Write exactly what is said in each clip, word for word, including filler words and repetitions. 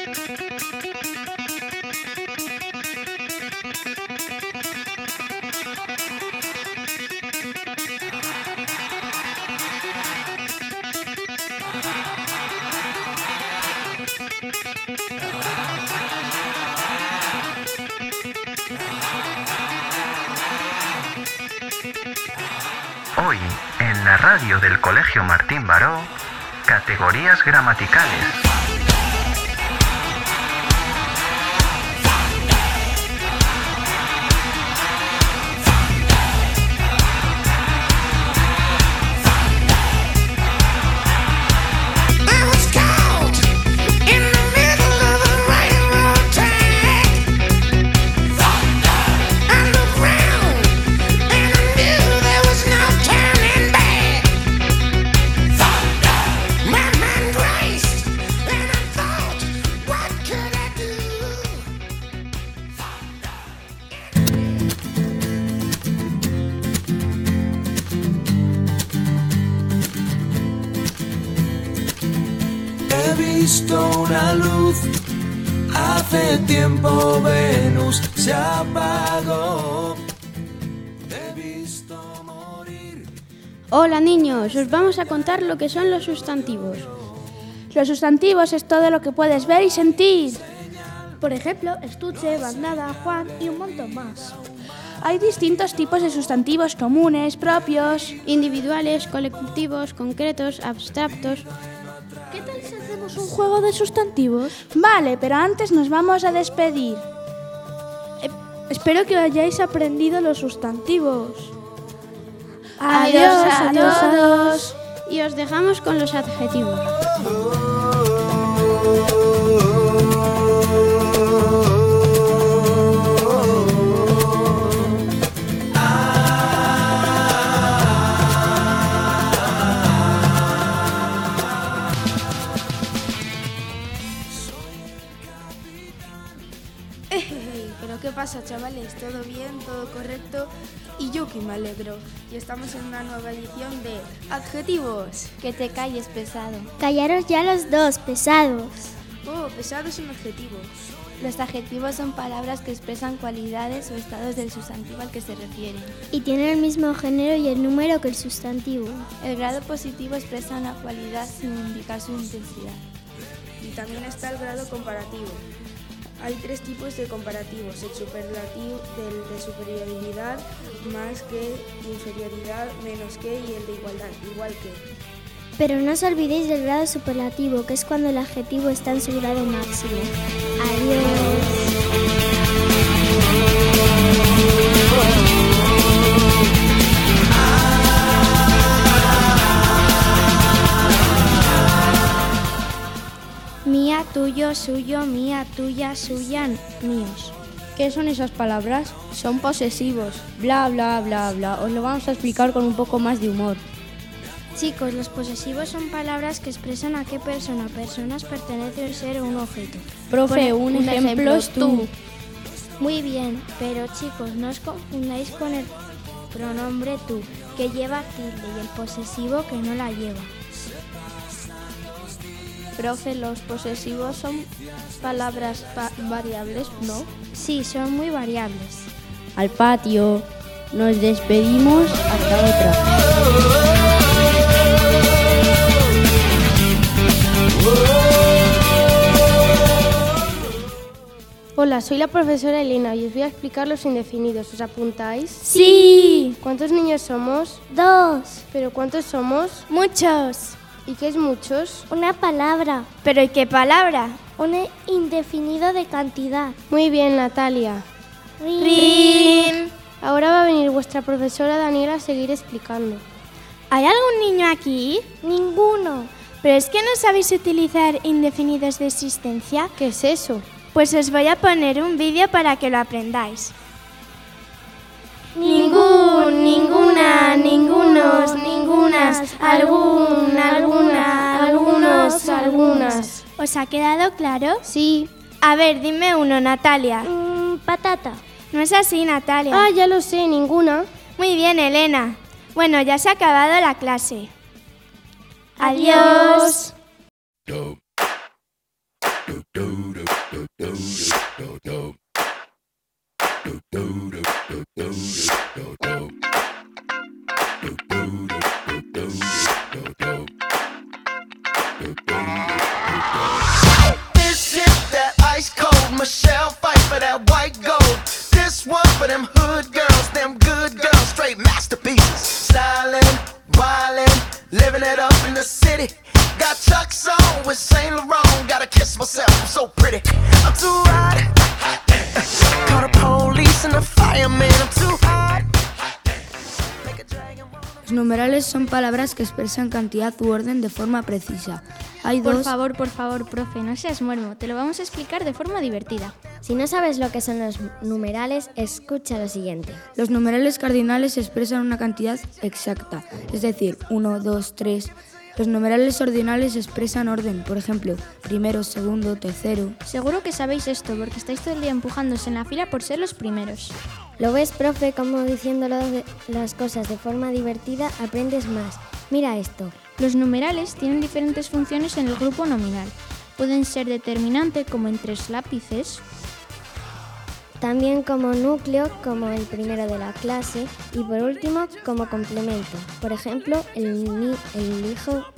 Hoy, en la radio del Colegio Martín Baró, categorías gramaticales. He visto una luz, hace tiempo Venus se apagó. He visto morir. Hola niños, os vamos a contar lo que son los sustantivos. Los sustantivos es todo lo que puedes ver y sentir. Por ejemplo, estuche, bandada, Juan y un montón más. Hay distintos tipos de sustantivos comunes, propios, individuales, colectivos, concretos, abstractos. ¿Qué tal si hacemos un juego de sustantivos? Vale, pero antes nos vamos a despedir. Eh, espero que hayáis aprendido los sustantivos. Adiós, adiós a todos. Y os dejamos con los adjetivos. Pero ¿qué pasa, chavales? ¿Todo bien? ¿Todo correcto? Y yo que me alegro. Y estamos en una nueva edición de Adjetivos. Que te calles, pesado. Callaros ya los dos, pesados. Oh, pesados son adjetivos. Los adjetivos son palabras que expresan cualidades o estados del sustantivo al que se refieren. Y tienen el mismo género y el número que el sustantivo. El grado positivo expresa una cualidad sin indicar su intensidad. Y también está el grado comparativo. Hay tres tipos de comparativos: el superlativo, el de superioridad, más que, inferioridad, menos que, y el de igualdad, igual que. Pero no os olvidéis del grado superlativo, que es cuando el adjetivo está en su grado máximo. Adiós. Mía, tuyo, suyo, mía, tuya, suya, míos. ¿Qué son esas palabras? Son posesivos. Bla, bla, bla, bla. Os lo vamos a explicar con un poco más de humor. Chicos, los posesivos son palabras que expresan a qué persona o personas pertenece un ser o un objeto. Profe, un, un ejemplo, ejemplo es tú. Muy bien, pero chicos, no os confundáis con el pronombre tú, que lleva tilde, y el posesivo que no la lleva. Profe, los posesivos son palabras pa- variables, ¿no? Sí, son muy variables. Al patio. Nos despedimos. Hasta otra. Hola, soy la profesora Elena y os voy a explicar los indefinidos. ¿Os apuntáis? ¡Sí! ¿Cuántos niños somos? Dos. ¿Pero cuántos somos? Muchos. ¿Y qué es muchos? Una palabra. ¿Pero y qué palabra? Un indefinido de cantidad. Muy bien, Natalia. ¡Rin! Ahora va a venir vuestra profesora Daniela a seguir explicando. ¿Hay algún niño aquí? Ninguno. ¿Pero es que no sabéis utilizar indefinidos de existencia? ¿Qué es eso? Pues os voy a poner un vídeo para que lo aprendáis. Ningún, ninguna, ningunos, ningunas, algún, alguna, algunos, algunas. ¿Os ha quedado claro? Sí. A ver, dime uno, Natalia. Mm, patata. No es así, Natalia. Ah, ya lo sé, ninguna. Muy bien, Elena. Bueno, ya se ha acabado la clase. Adiós. This hit that ice cold Michelle fight for that white gold. This one for them hood girls, them good girls, straight masterpieces. Stylin', wildin', living it up in the city. Got Chuck's on with Saint Laurent. Gotta kiss myself, I'm so pretty. I'm too hot. Call the police and the fireman. I'm too hot. Los numerales son palabras que expresan cantidad u orden de forma precisa. Hay Por dos... favor, por favor, profe, no seas muermo. Te lo vamos a explicar de forma divertida. Si no sabes lo que son los numerales, escucha lo siguiente. Los numerales cardinales expresan una cantidad exacta, es decir, uno, dos, tres. Los numerales ordinales expresan orden, por ejemplo, primero, segundo, tercero. Seguro que sabéis esto porque estáis todo el día empujándose en la fila por ser los primeros. ¿Lo ves, profe, cómo diciéndolo de las cosas de forma divertida aprendes más? Mira esto. Los numerales tienen diferentes funciones en el grupo nominal. Pueden ser determinante, como en tres lápices. También como núcleo, como el primero de la clase. Y por último, como complemento. Por ejemplo, el, ni, el hijo...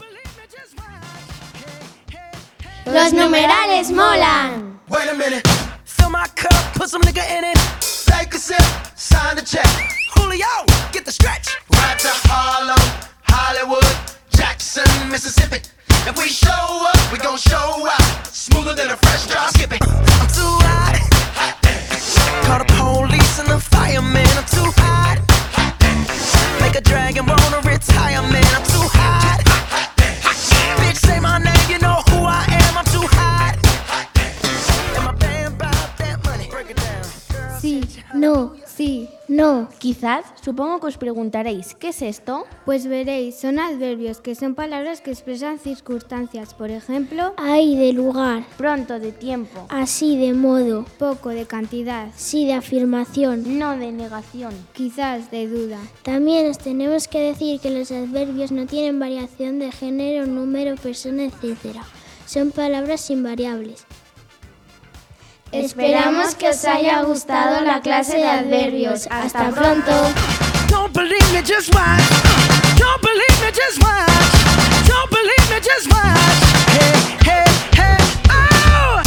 ¡Los numerales molan! Wait a minute, fill my cup, put some nigga in it. Take a sip, sign the check. Julio, get the stretch. Right to Harlem, Hollywood, Jackson, Mississippi. If we show up, we gon' show out. Smoother than a fresh drop. Skip it. I'm too hot. Call the police and the fireman. I'm too hot. Make a dragon wanna retire, man. I'm too hot. Bitch, say my name, you know who I am. I'm too hot. And my band about that money. Break it down. Sí, no, sí, no. Quizás, supongo que os preguntaréis, ¿qué es esto? Pues veréis, son adverbios, que son palabras que expresan circunstancias. Por ejemplo, Hay de lugar, Pronto, de tiempo. así de modo, poco de cantidad, sí de afirmación. No de negación. quizás de duda. También os tenemos que decir que los adverbios no tienen variación de género, número, persona, etcétera. Son palabras invariables. Esperamos que os haya gustado la clase de adverbios. Hasta pronto. Don't believe me, just watch. Don't believe me, just watch. Don't believe me, just watch. Hey, hey, hey,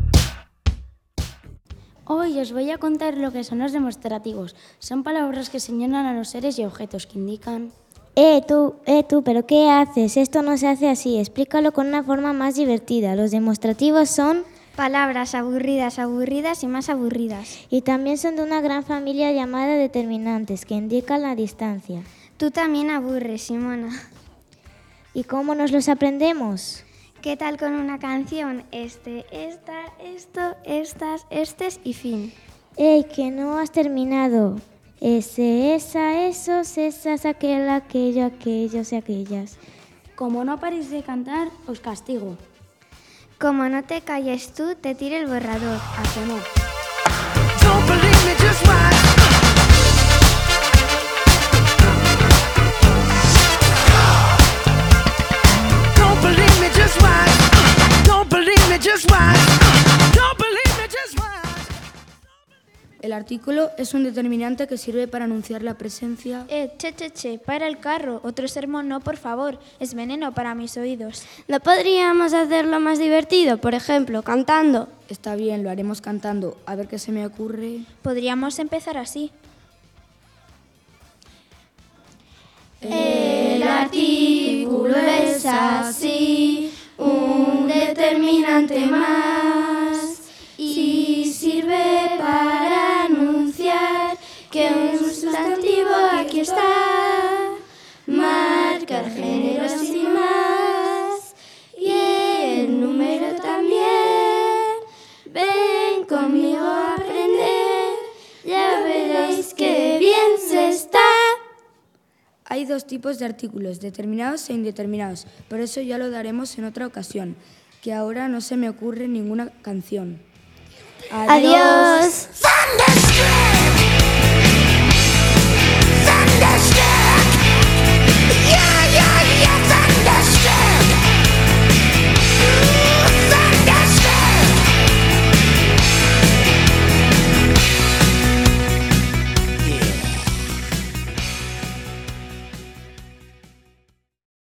oh! Hoy os voy a contar lo que son los demostrativos. Son palabras que señalan a los seres y objetos que indican... Eh, tú, eh, tú, ¿pero qué haces? Esto no se hace así. Explícalo con una forma más divertida. Los demostrativos son... Palabras aburridas, aburridas y más aburridas. Y también son de una gran familia llamada determinantes, que indican la distancia. Tú también aburres, Simona. ¿Y cómo nos los aprendemos? ¿Qué tal con una canción? Este, esta, esto, estas, estes y fin. ¡Ey, que no has terminado! Ese, esa, esos, esas, aquel, aquello, aquellos y aquellas. Como no paréis de cantar, os castigo. Como no te calles tú, te tiro el borrador. ¿A que no? Don't believe me, just watch. Don't believe me, just watch. Don't believe me, just watch. Don't believe me, just watch. El artículo es un determinante que sirve para anunciar la presencia... Eh, che, che, che, para el carro. Otro sermón no, por favor. Es veneno para mis oídos. ¿No podríamos hacerlo más divertido? Por ejemplo, cantando. Está bien, lo haremos cantando. A ver qué se me ocurre. Podríamos empezar así. El artículo es así, un determinante más, y sirve para anunciar que un sustantivo aquí está. Marca el género sin más, y el número también. Ven conmigo a aprender, ya veréis que bien se está. Hay dos tipos de artículos, determinados e indeterminados. Por eso ya lo daremos en otra ocasión, que ahora no se me ocurre ninguna canción. Adiós. Thunderstruck!